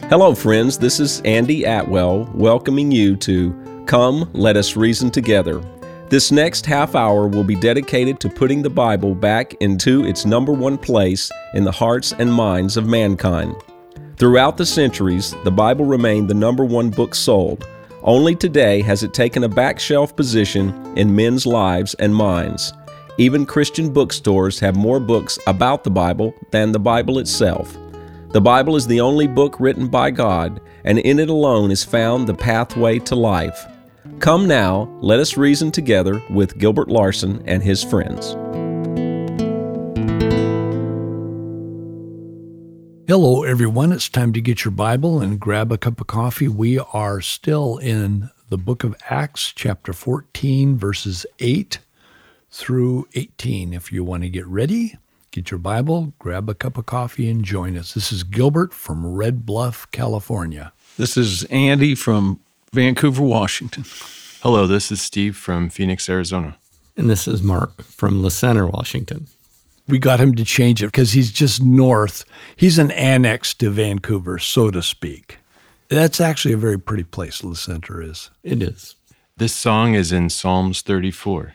Hello, friends. This is Andy Atwell welcoming you to Come, Let Us Reason Together. This next half hour will be dedicated to putting the Bible back into its number one place in the hearts and minds of mankind. Throughout the centuries, the Bible remained the number one book sold. Only today has it taken a back shelf position in men's lives and minds. Even Christian bookstores have more books about the Bible than the Bible itself. The Bible is the only book written by God, and in it alone is found the pathway to life. Come now, let us reason together with Gilbert Larson and his friends. Hello, everyone. It's time to get your Bible and grab a cup of coffee. We are still in the book of Acts, chapter 14, verses 8 through 18. If you want to get ready, get your Bible, grab a cup of coffee, and join us. This is Gilbert from Red Bluff, California. This is Andy from Vancouver, Washington. Hello, this is Steve from Phoenix, Arizona. And this is Mark from La Center, Washington. We got him to change it because he's just north. He's an annex to Vancouver, so to speak. That's actually a very pretty place, La Center is. It is. This song is in Psalms 34.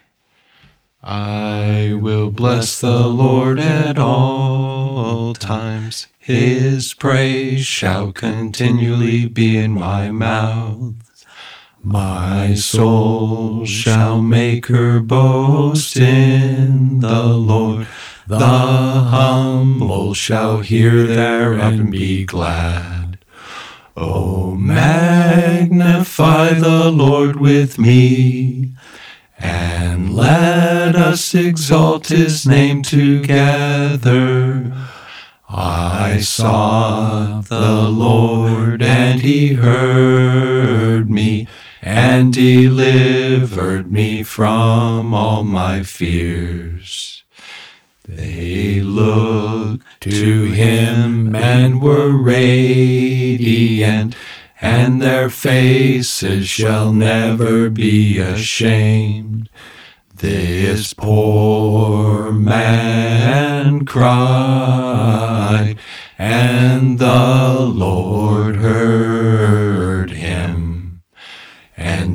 I will bless the Lord at all times. His praise shall continually be in my mouth. My soul shall make her boast in the Lord. The humble shall hear thereof and be glad. Oh, magnify the Lord with me, and let us exalt his name together. I sought the Lord, and he heard me, and delivered me from all my fears. They looked to him and were radiant, and their faces shall never be ashamed. This poor man cried, and the Lord heard him, and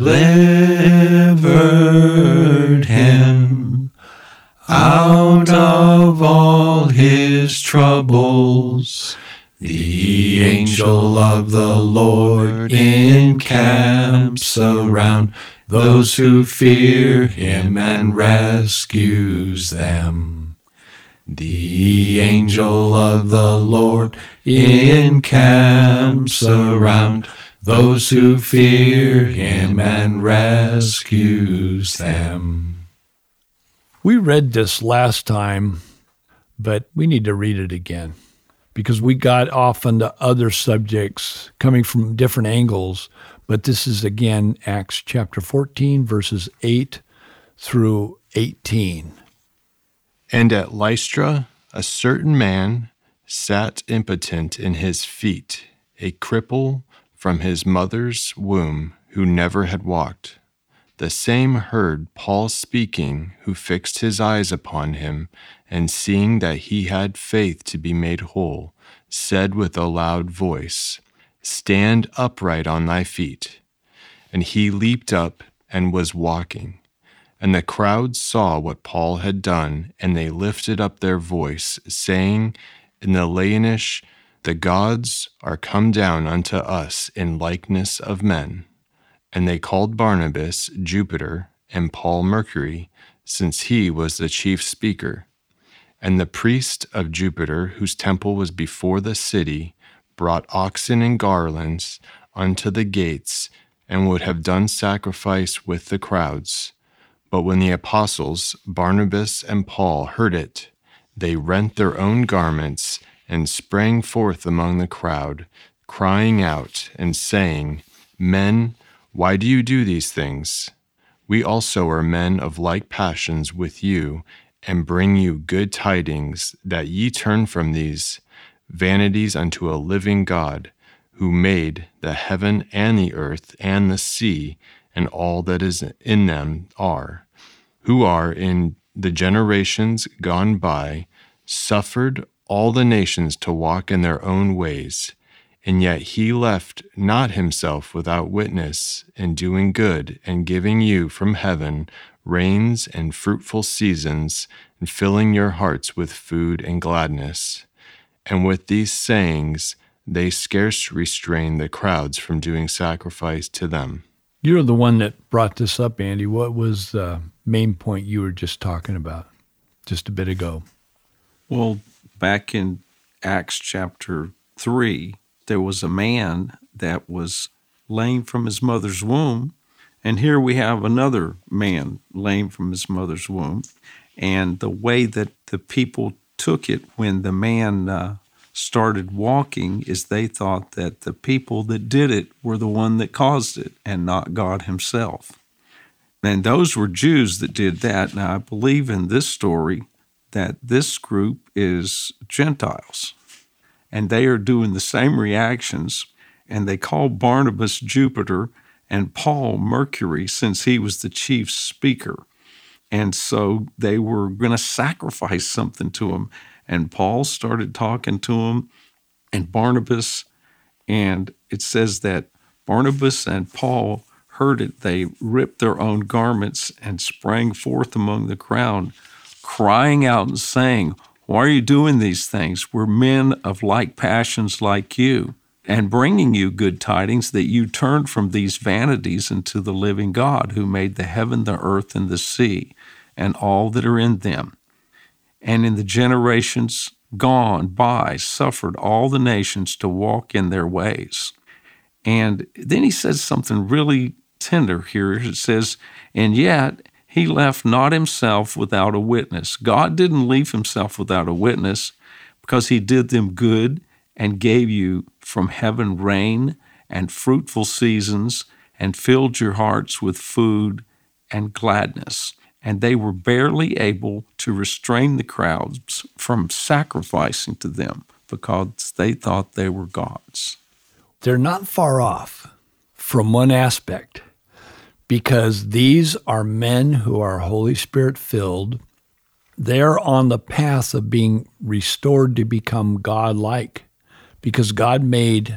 delivered him out of all his troubles. The angel of the Lord encamps around those who fear him and rescues them. The angel of the Lord encamps around those who fear him and rescues them. We read this last time, but we need to read it again because we got off into other subjects coming from different angles. But this is, again, Acts chapter 14, verses 8 through 18. And at Lystra, a certain man sat impotent in his feet, a cripple from his mother's womb, who never had walked. The same heard Paul speaking, who fixed his eyes upon him, and seeing that he had faith to be made whole, said with a loud voice, Stand upright on thy feet. And he leaped up and was walking. And the crowd saw what Paul had done, and they lifted up their voice, saying in the Laonish, The gods are come down unto us in likeness of men. And they called Barnabas Jupiter, and Paul Mercury, since he was the chief speaker. And the priest of Jupiter, whose temple was before the city, brought oxen and garlands unto the gates, and would have done sacrifice with the crowds. But when the apostles, Barnabas and Paul, heard it, they rent their own garments, and sprang forth among the crowd, crying out, and saying, Men, why do you do these things? We also are men of like passions with you, and bring you good tidings, that ye turn from these vanities unto a living God, who made the heaven and the earth and the sea and all that is in them are, who are in the generations gone by, suffered all the nations to walk in their own ways, And yet he left not himself without witness in doing good and giving you from heaven rains and fruitful seasons, and filling your hearts with food and gladness. And with these sayings, they scarce restrained the crowds from doing sacrifice to them. You're the one that brought this up, Andy. What was the main point you were just talking about just a bit ago? Well, back in Acts chapter 3, there was a man that was lame from his mother's womb. And here we have another man lame from his mother's womb. And the way that the people took it when the man started walking is they thought that the people that did it were the one that caused it and not God himself. And those were Jews that did that. Now, I believe in this story that this group is Gentiles, and they are doing the same reactions, and they call Barnabas Jupiter and Paul Mercury since he was the chief speaker. And so they were going to sacrifice something to him. And Paul started talking to him, and Barnabas, and it says that Barnabas and Paul heard it. They ripped their own garments and sprang forth among the crowd, crying out and saying, "Why are you doing these things? We're men of like passions like you, and bringing you good tidings that you turned from these vanities into the living God, who made the heaven, the earth, and the sea, and all that are in them. And in the generations gone by suffered all the nations to walk in their ways." And then he says something really tender here. It says, "And yet he left not himself without a witness." God didn't leave himself without a witness, because he did them good and gave you from heaven rain and fruitful seasons and filled your hearts with food and gladness. And they were barely able to restrain the crowds from sacrificing to them because they thought they were gods. They're not far off from one aspect, because these are men who are Holy Spirit filled. They're on the path of being restored to become God-like, because God made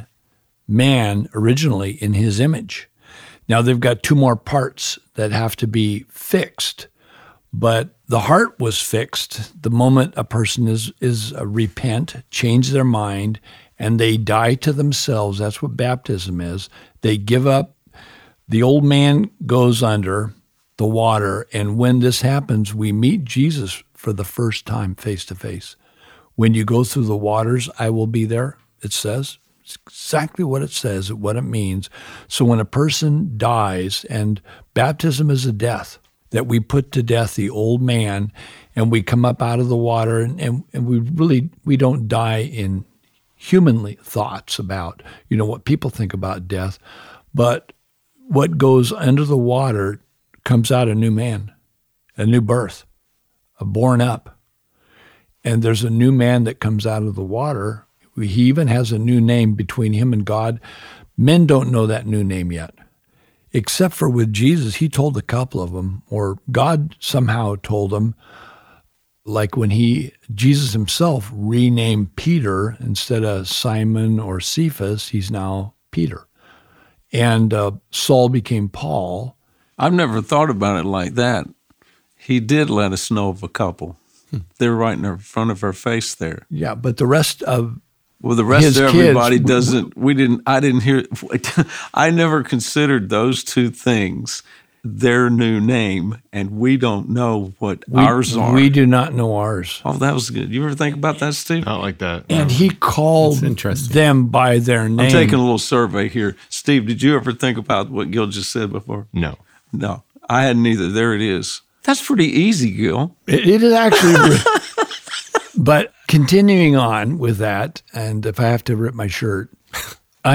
man originally in his image. Now they've got two more parts that have to be fixed. But the heart was fixed the moment a person is repent, change their mind, and they die to themselves. That's what baptism is. They give up. The old man goes under the water, and when this happens, we meet Jesus for the first time face to face. When you go through the waters, I will be there, it says. It's exactly what it says, what it means. So when a person dies, and baptism is a death, that we put to death the old man, and we come up out of the water, and we don't die in humanly thoughts about, what people think about death, but what goes under the water comes out a new man, a new birth, a born up. And there's a new man that comes out of the water. He even has a new name between him and God. Men don't know that new name yet. Except for with Jesus, he told a couple of them, or God somehow told them, like when Jesus himself renamed Peter instead of Simon or Cephas, he's now Peter. And Saul became Paul. I've never thought about it like that. He did let us know of a couple. They're right in front of our face there. Yeah, but the rest of the rest of everybody kids, doesn't. I didn't hear. I never considered those two things their new name, and we don't know what ours are. We do not know ours. Oh, that was good. You ever think about that, Steve? Not like that. And he called them by their name. I'm taking a little survey here. Steve, did you ever think about what Gil just said before? No. No, I hadn't either. There it is. That's pretty easy, Gil. It is actually. But continuing on with that, and if I have to rip my shirt, I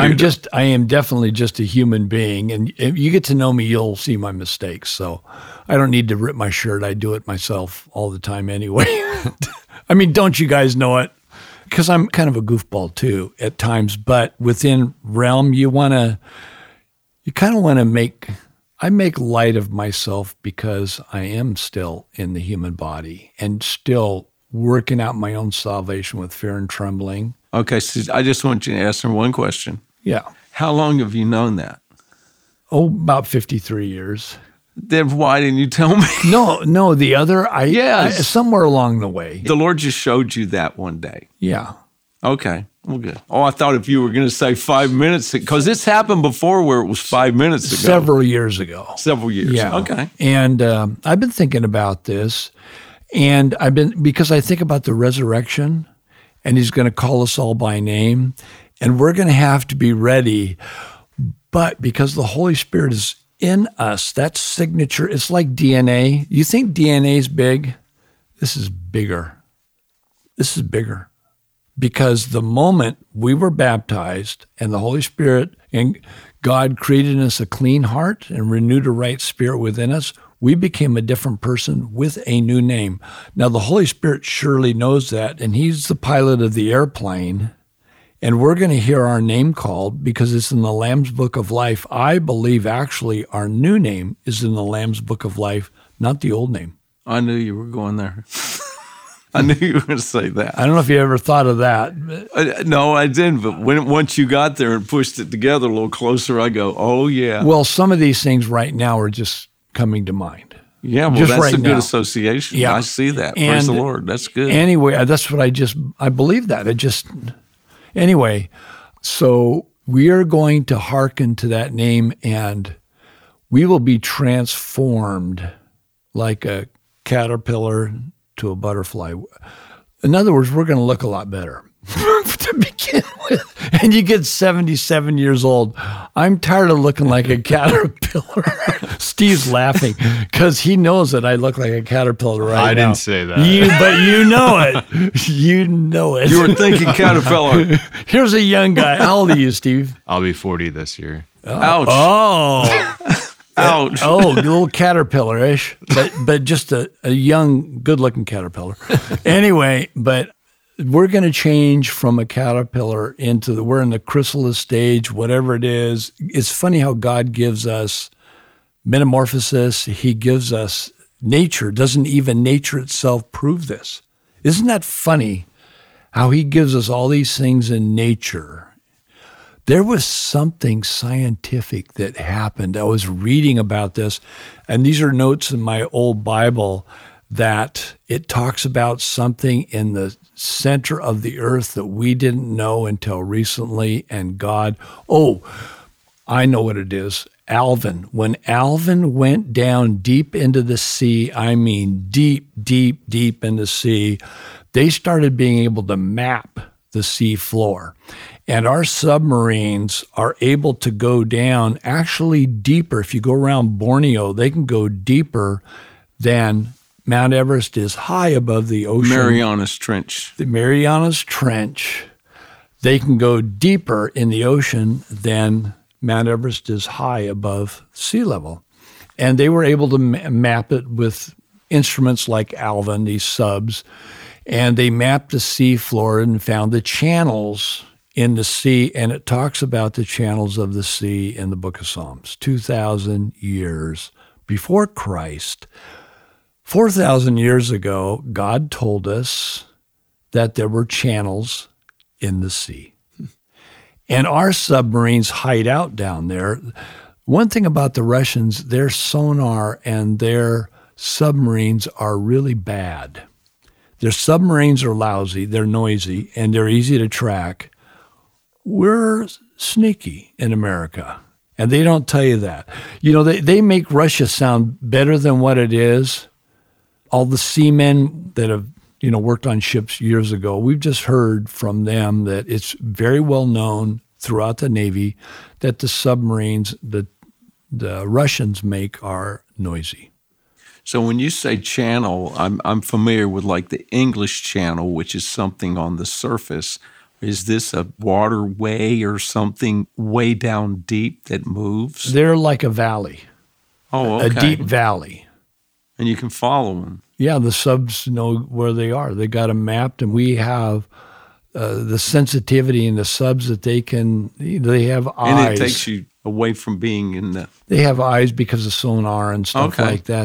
am definitely just a human being, and if you get to know me, you'll see my mistakes. So I don't need to rip my shirt. I do it myself all the time anyway. I mean, don't you guys know it? Because I'm kind of a goofball too at times, but within realm, you kind of want to make light of myself, because I am still in the human body and still working out my own salvation with fear and trembling. Okay, so I just want you to answer one question. Yeah. How long have you known that? Oh, about 53 years. Then why didn't you tell me? No, the other, Yes. somewhere along the way. The Lord just showed you that one day. Yeah. Okay, well, good. Oh, I thought if you were going to say 5 minutes, because it's happened before where it was 5 minutes ago. Several years ago. Several years. Yeah. Okay. And I've been thinking about this, and because I think about the resurrection, and he's going to call us all by name, and we're going to have to be ready. But because the Holy Spirit is in us, that signature, it's like DNA. You think DNA is big? This is bigger. This is bigger. Because the moment we were baptized and the Holy Spirit and God created in us a clean heart and renewed a right spirit within us, we became a different person with a new name. Now, the Holy Spirit surely knows that, and he's the pilot of the airplane, and we're going to hear our name called because it's in the Lamb's Book of Life. I believe actually our new name is in the Lamb's Book of Life, not the old name. I knew you were going there. I knew you were going to say that. I don't know if you ever thought of that. No, I didn't. But once you got there and pushed it together a little closer, I go, oh, yeah. Well, some of these things right now are just coming to mind. Yeah, well, just that's right a good now. association. Yeah. I see that. Praise And the Lord. That's good. Anyway, that's what I believe that. Anyway, so we are going to hearken to that name, and we will be transformed like a caterpillar to a butterfly. In other words, we're going to look a lot better to begin with. And you get 77 years old. I'm tired of looking like a caterpillar. Steve's laughing because he knows that I look like a caterpillar right now. I didn't say that. But you know it. You know it. You were thinking caterpillar. Here's a young guy. How old are you, Steve? I'll be 40 this year. Ouch. Oh. Ouch. Oh, a little caterpillar-ish, but just a young, good-looking caterpillar. Anyway, but we're going to change from a caterpillar we're in the chrysalis stage, whatever it is. It's funny how God gives us metamorphosis. He gives us nature. Doesn't even nature itself prove this? Isn't that funny how he gives us all these things in nature? There was something scientific that happened. I was reading about this, and these are notes in my old Bible that it talks about something in the center of the earth that we didn't know until recently, and God, I know what it is. Alvin. When Alvin went down deep into the sea, I mean deep, deep, deep in the sea, they started being able to map the sea floor. And our submarines are able to go down actually deeper. If you go around Borneo, they can go deeper than Mount Everest is high above the ocean. Marianas Trench. The Marianas Trench. They can go deeper in the ocean than Mount Everest is high above sea level. And they were able to map it with instruments like Alvin, these subs. And they mapped the sea floor and found the channels in the sea, and it talks about the channels of the sea in the book of Psalms, 2,000 years before Christ. 4,000 years ago, God told us that there were channels in the sea. And our submarines hide out down there. One thing about the Russians, their sonar and their submarines are really bad. Their submarines are lousy, they're noisy, and they're easy to track. We're sneaky in America, and they don't tell you that. You know, they make Russia sound better than what it is. All the seamen that have, worked on ships years ago, we've just heard from them that it's very well known throughout the Navy that the submarines that the Russians make are noisy. So when you say channel, I'm familiar with like the English Channel, which is something on the surface. Is this a waterway or something way down deep that moves? They're like a valley. Oh, okay. A deep valley. And you can follow them. Yeah, the subs know where they are. They got them mapped, and we have the sensitivity in the subs that they have eyes. And it takes you away from being in the... They have eyes because of sonar and stuff like that.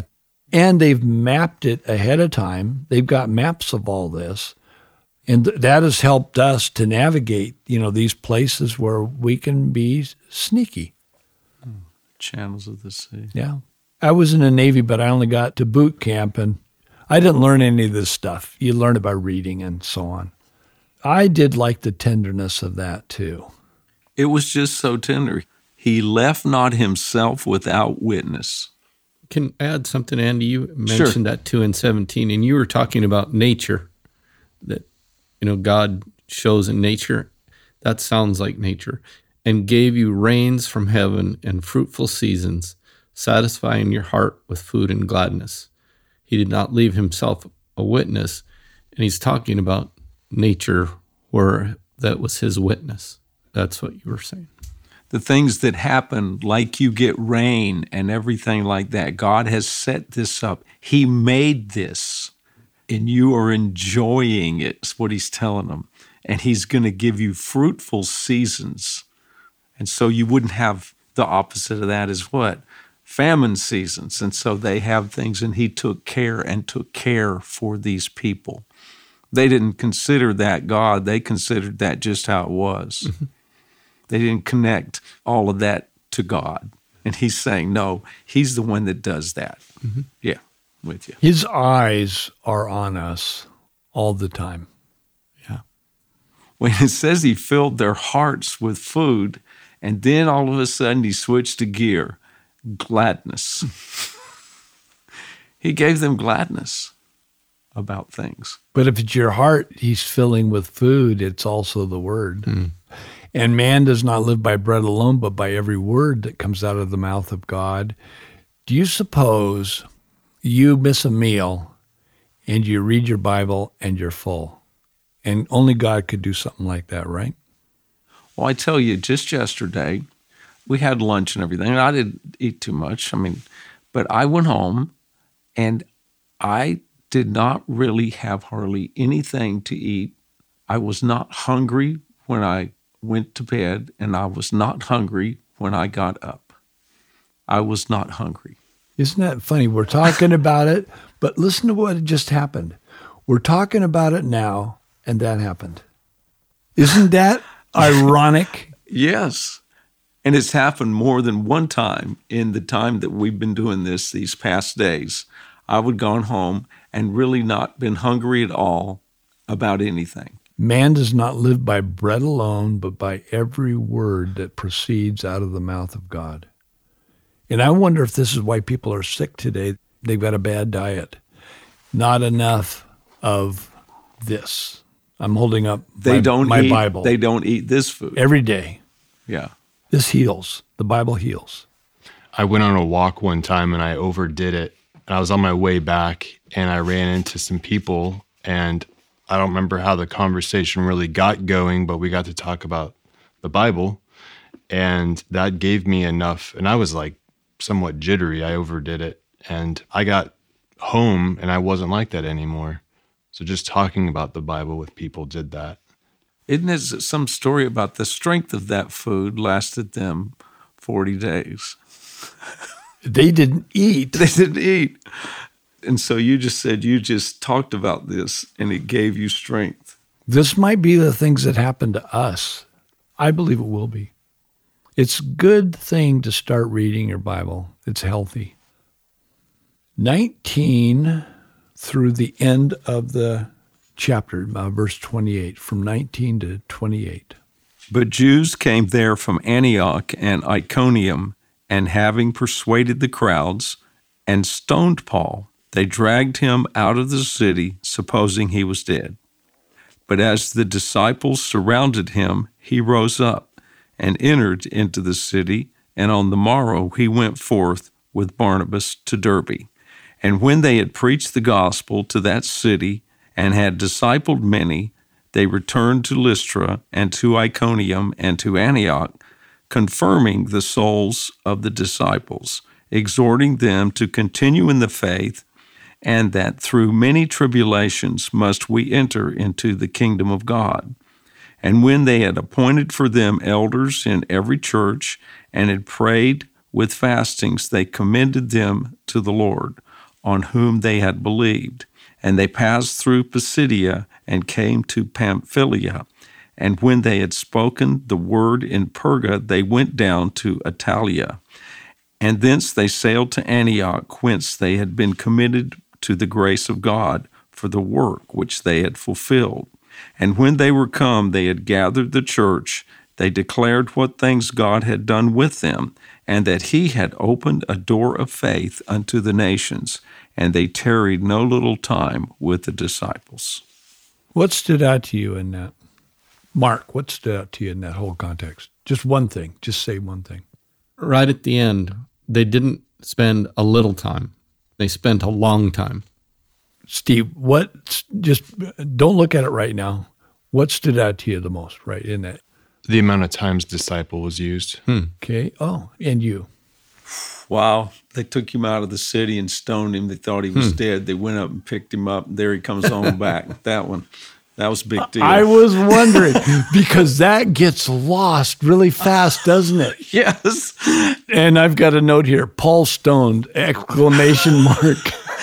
And they've mapped it ahead of time. They've got maps of all this. And that has helped us to navigate, these places where we can be sneaky. Channels of the sea. Yeah. I was in the Navy, but I only got to boot camp, and I didn't learn any of this stuff. You learn it by reading and so on. I did like the tenderness of that, too. It was just so tender. He left not himself without witness. Can I add something, Andy? You mentioned that too in 17, and you were talking about nature, that, God shows in nature. That sounds like nature. And gave you rains from heaven and fruitful seasons, satisfying your heart with food and gladness. He did not leave himself a witness, and he's talking about nature where that was his witness. That's what you were saying. The things that happen, like you get rain and everything like that, God has set this up. He made this, and you are enjoying it, is what he's telling them. And he's going to give you fruitful seasons. And so you wouldn't have the opposite of that is what? Famine seasons. And so they have things, and he took care for these people. They didn't consider that God. They considered that just how it was. Mm-hmm. They didn't connect all of that to God. And he's saying, no, he's the one that does that. Mm-hmm. Yeah, with you. His eyes are on us all the time. Yeah. When it says he filled their hearts with food, and then all of a sudden he switched to gear, gladness. He gave them gladness about things. But if it's your heart he's filling with food, it's also the word. Mm. And man does not live by bread alone, but by every word that comes out of the mouth of God. Do you suppose you miss a meal and you read your Bible and you're full? And only God could do something like that, right? Well, I tell you, just yesterday, we had lunch and everything, and I didn't eat too much. But I went home, and I did not really have hardly anything to eat. I was not hungry when I went to bed, and I was not hungry when I got up. I was not hungry. Isn't that funny? We're talking about it, but listen to what just happened. We're talking about it now, and that happened. Isn't that ironic? Yes. And it's happened more than one time in the time that we've been doing this these past days. I would gone home and really not been hungry at all about anything. Man does not live by bread alone, but by every word that proceeds out of the mouth of God. And I wonder if this is why people are sick today. They've got a bad diet. Not enough of this. I'm holding up my Bible. They don't eat this food. Every day. Yeah. This heals. The Bible heals. I went on a walk one time and I overdid it. And I was on my way back and I ran into some people, and I don't remember how the conversation really got going, but we got to talk about the Bible, and that gave me enough. And I was like somewhat jittery. I overdid it, and I got home and I wasn't like that anymore. So just talking about the Bible with people did that. Isn't there some story about the strength of that food lasted them 40 days? They didn't eat. They didn't eat. And so you just said you just talked about this and it gave you strength. This might be the things that happen to us. I believe it will be. It's a good thing to start reading your Bible. It's healthy. 19 through the end of the chapter, verse 28, from 19 to 28. But Jews came there from Antioch and Iconium, and having persuaded the crowds and stoned Paul, they dragged him out of the city, supposing he was dead. But as the disciples surrounded him, he rose up and entered into the city, and on the morrow he went forth with Barnabas to Derbe. And when they had preached the gospel to that city and had discipled many, they returned to Lystra and to Iconium and to Antioch, confirming the souls of the disciples, exhorting them to continue in the faith, and that through many tribulations must we enter into the kingdom of God. And when they had appointed for them elders in every church and had prayed with fastings, they commended them to the Lord. on whom they had believed. And they passed through Pisidia and came to Pamphylia. And when they had spoken the word in Perga, they went down to Attalia. And thence they sailed to Antioch, whence they had been committed to the grace of God for the work which they had fulfilled. And when they were come, they had gathered the church. They declared what things God had done with them, and that he had opened a door of faith unto the nations. And they tarried no little time with the disciples. What stood out to you in that? Mark, what stood out to you in that whole context? Just one thing. Just say one thing. Right at the end, they didn't spend a little time. They spent a long time. Steve, just don't look at it right now. What stood out to you the most, right, in that? The amount of times disciple was used. Okay. Oh, and you? Wow. They took him out of the city and stoned him. They thought he was dead. They went up and picked him up. There he comes on back. That was a big deal. I was wondering, because that gets lost really fast, doesn't it? Yes. And I've got a note here, Paul stoned, exclamation mark.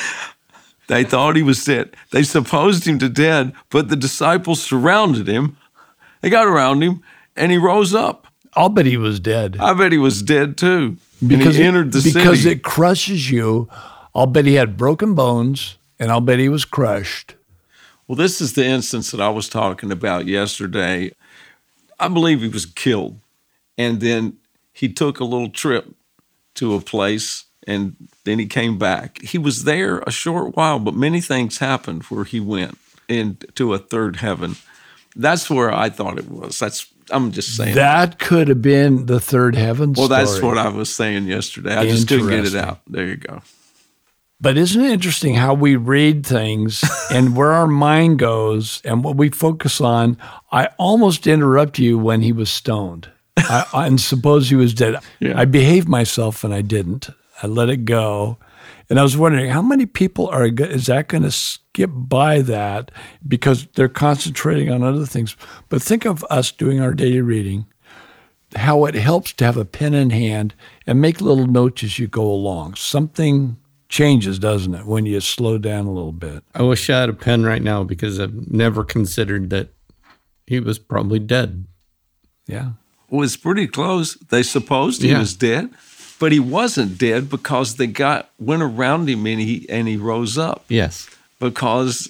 They thought he was dead. They supposed him to dead, but the disciples surrounded him. They got around him, and he rose up. I'll bet he was dead. I bet he was dead, too. Because he entered the city. Because it crushes you. I'll bet he had broken bones, and I'll bet he was crushed. Well, this is the instance that I was talking about yesterday. I believe he was killed, and then he took a little trip to a place, and then he came back. He was there a short while, but many things happened where he went into a third heaven. That's where I thought it was. I'm just saying. That could have been the third heaven story. Well, that's what I was saying yesterday. I just couldn't get it out. There you go. But isn't it interesting how we read things and where our mind goes and what we focus on? I almost interrupt you when he was stoned. And suppose he was dead. Yeah. I behaved myself and I didn't. I let it go. And I was wondering, how many people is that going to skip by that because they're concentrating on other things? But think of us doing our daily reading, how it helps to have a pen in hand and make little notes as you go along. Something changes, doesn't it, when you slow down a little bit? I wish I had a pen right now because I've never considered that he was probably dead. Yeah. Well, it's pretty close. They supposed he was dead. But he wasn't dead because they went around him and he rose up. Yes. Because,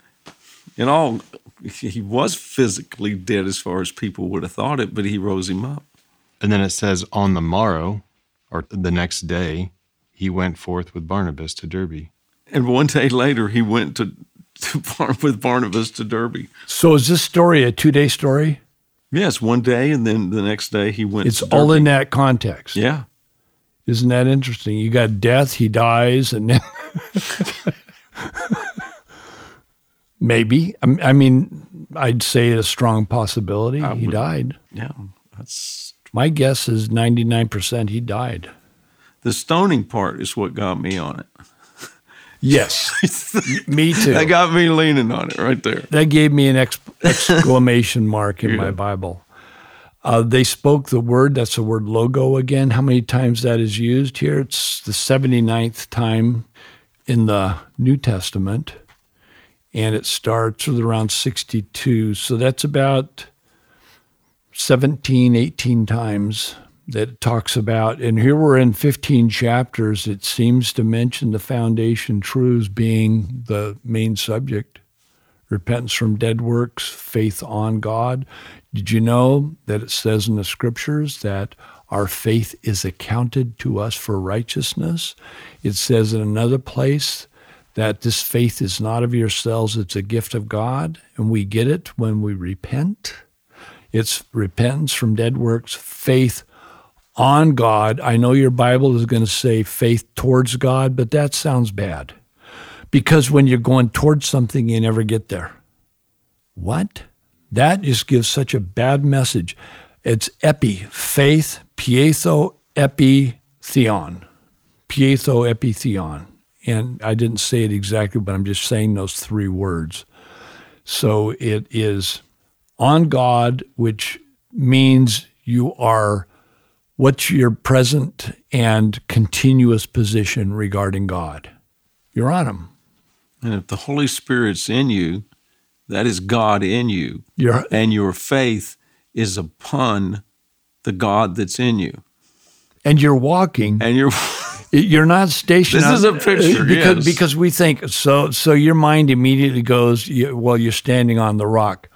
he was physically dead as far as people would have thought it, but he rose him up. And then it says on the morrow, or the next day, he went forth with Barnabas to Derbe. And one day later, he went with Barnabas to Derbe. So is this story a 2-day story? Yes, one day, and then the next day he went It's to Derbe. all in that context. Yeah. Isn't that interesting? You got death, he dies, and then maybe. I mean, I'd say a strong possibility he died. Yeah, my guess is 99% he died. The stoning part is what got me on it. Yes, me too. That got me leaning on it right there. That gave me an exclamation mark in my Bible. They spoke the word, that's the word logo again. How many times that is used here? It's the 79th time in the New Testament, and it starts with around 62. So that's about 17, 18 times that it talks about. And here we're in 15 chapters. It seems to mention the foundation truths being the main subject. Repentance from dead works, faith on God. Did you know that it says in the scriptures that our faith is accounted to us for righteousness? It says in another place that this faith is not of yourselves, it's a gift of God, and we get it when we repent. It's repentance from dead works, faith on God. I know your Bible is going to say faith towards God, but that sounds bad. Because when you're going towards something, you never get there. What? That just gives such a bad message. It's epi, faith, pietho, epi, theon. Pietho, epi, theon. And I didn't say it exactly, but I'm just saying those 3 words. So it is on God, which means you are, what's your present and continuous position regarding God? you're on them. And if the Holy Spirit's in you, that is God in you. And your faith is upon the God that's in you. And you're walking. And you're not stationed. This is a picture, because we think, so your mind immediately goes, you're standing on the rock.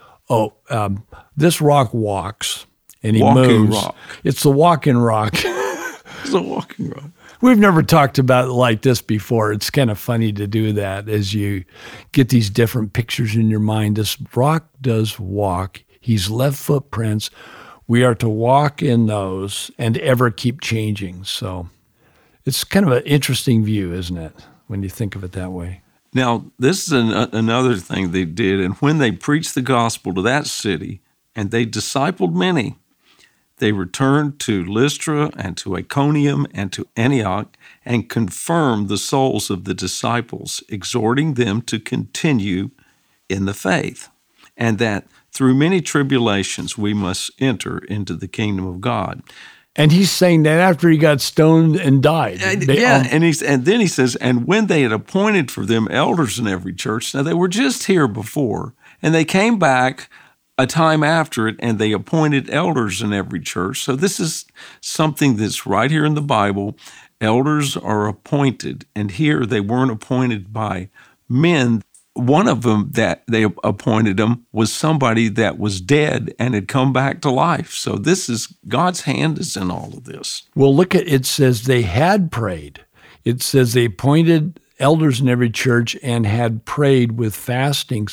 This rock walks, and he moves. Rock. It's the walking rock. It's a walking rock. We've never talked about it like this before. It's kind of funny to do that as you get these different pictures in your mind. This rock does walk. He's left footprints. We are to walk in those and ever keep changing. So it's kind of an interesting view, isn't it, when you think of it that way? Now, this is another thing they did. And when they preached the gospel to that city, and they discipled many, they returned to Lystra and to Iconium and to Antioch and confirmed the souls of the disciples, exhorting them to continue in the faith, and that through many tribulations we must enter into the kingdom of God. And he's saying that after he got stoned and died. And then he says, and when they had appointed for them elders in every church, now they were just here before, and they came back a time after it, and they appointed elders in every church. So this is something that's right here in the Bible. Elders are appointed, and here they weren't appointed by men. One of them that they appointed them was somebody that was dead and had come back to life. So this is, God's hand is in all of this. Well, look at, it says they had prayed. It says they appointed elders in every church and had prayed with fastings.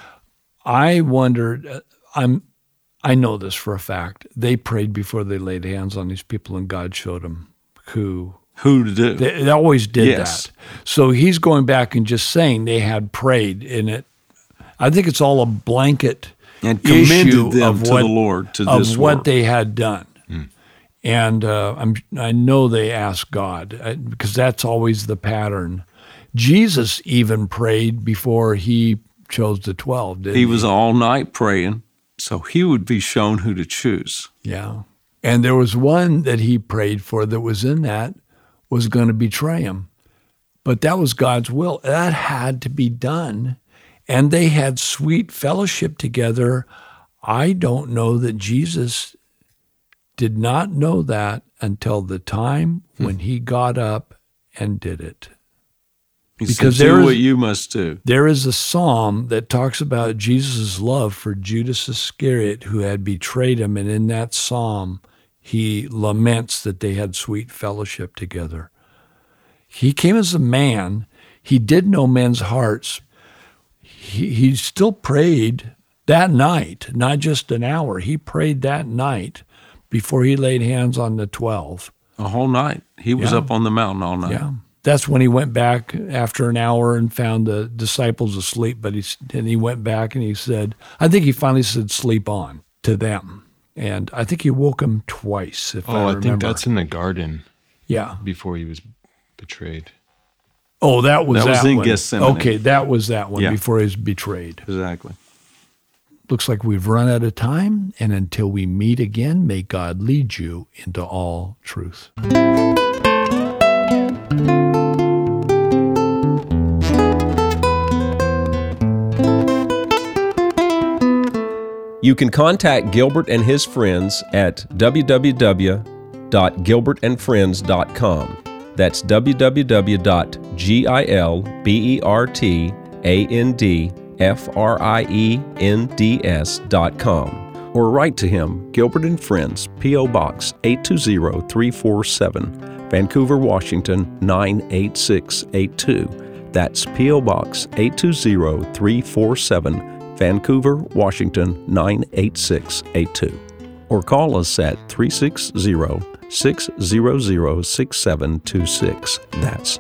I wondered, I know this for a fact. They prayed before they laid hands on these people, and God showed them who to do. They always did that. So he's going back and just saying they had prayed in it. I think it's all a blanket and commended them of to what, the Lord to of this what work. they had done. And I know they asked God, because that's always the pattern. Jesus even prayed before he chose the 12, didn't he? He was all night praying, so he would be shown who to choose. Yeah. And there was one that he prayed for that was in that, was going to betray him. But that was God's will. That had to be done. And they had sweet fellowship together. I don't know that Jesus did not know that until the time when he got up and did it. He said, do what you must do. There is a psalm that talks about Jesus' love for Judas Iscariot, who had betrayed him. And in that psalm, he laments that they had sweet fellowship together. He came as a man. He did know men's hearts. He still prayed that night, not just an hour. He prayed that night before he laid hands on the 12. A whole night. He was up on the mountain all night. Yeah. That's when he went back after an hour and found the disciples asleep. But he went back and he said, I think he finally said, sleep on to them. And I think he woke them twice, if I remember. I think that's in the garden. Yeah. Before he was betrayed. Oh, that was in one. Gethsemane. Okay, that was that one, Yeah. before he was betrayed. Exactly. Looks like we've run out of time, and until we meet again, may God lead you into all truth. You can contact Gilbert and his friends at www.gilbertandfriends.com. That's www.gilbertandfriends.com. Or write to him, Gilbert and Friends, P.O. Box 820347, Vancouver, Washington 98682. That's P.O. Box 820347, Vancouver, Washington 98682. Or call us at 360-600-6726. That's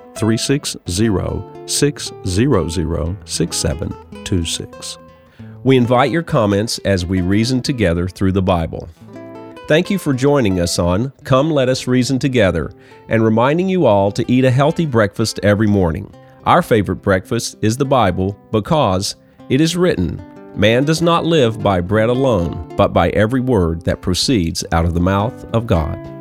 360-600-6726. We invite your comments as we reason together through the Bible. Thank you for joining us on Come Let Us Reason Together, and reminding you all to eat a healthy breakfast every morning. Our favorite breakfast is the Bible, because it is written, man does not live by bread alone, but by every word that proceeds out of the mouth of God.